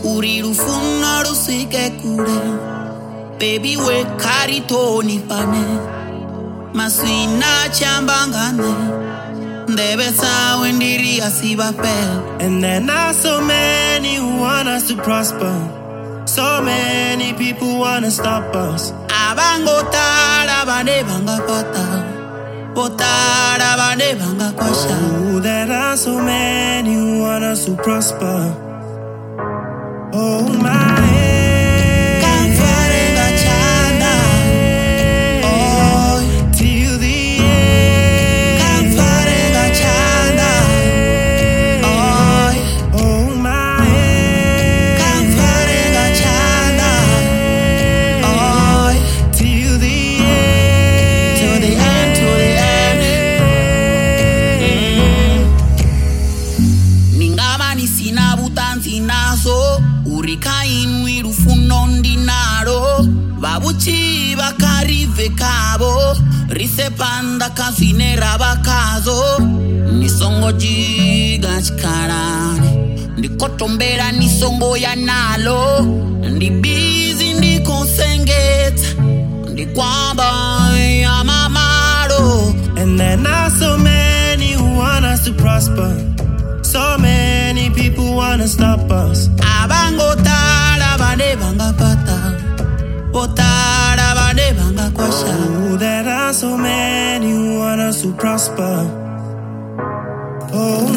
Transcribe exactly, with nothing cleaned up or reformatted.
uri rufuna rusike kure. Baby we karitoni pane maswina chambangane ndebe sawe ndiri asiba pe. And there are so many who want us to prosper. So many people wanna stop us. Abango tara bane banga pata potara bane banga kwasha. Oh, there are so many who want us to prosper. Oh my. Urika inwi rufuno ndinaro babuchi bakarive kabo risepanda kafinera bakazo nisongo jiga chikarane ndikotombera nisongo ya nalo ndi busy ndikonsengeta ndikwamba ya mamaro. And there are so many who want us to prosper. So many people wanna stop us. Abango tara bane banga pata potara bane banga kwasha. Oh, there are so many who want us to prosper. Oh